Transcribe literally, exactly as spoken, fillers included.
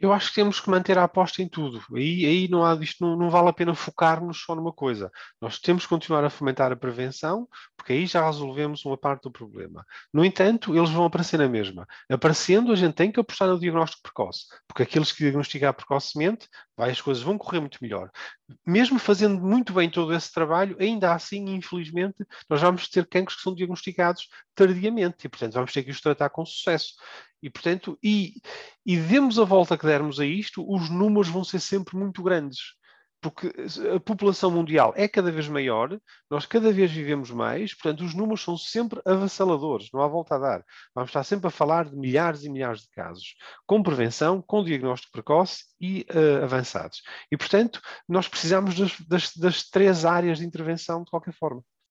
Eu acho que temos que manter a aposta em tudo. Aí, aí não há, isto não, não vale a pena focar-nos só numa coisa. Nós temos que continuar a fomentar a prevenção, porque aí já resolvemos uma parte do problema. No entanto, eles vão aparecer na mesma. Aparecendo, a gente tem que apostar no diagnóstico precoce, porque aqueles que diagnosticar precocemente, vai, as coisas vão correr muito melhor. Mesmo fazendo muito bem todo esse trabalho, ainda assim, infelizmente, nós vamos ter cancros que são diagnosticados tardiamente e, portanto, vamos ter que os tratar com sucesso. E, portanto, e, e demos a volta que dermos a isto, os números vão ser sempre muito grandes. Porque a população mundial é cada vez maior, nós cada vez vivemos mais, portanto, os números são sempre avassaladores, não há volta a dar. Vamos estar sempre a falar de milhares e milhares de casos, com prevenção, com diagnóstico precoce e uh, avançados. E, portanto, nós precisamos das, das, das três áreas de intervenção de qualquer forma.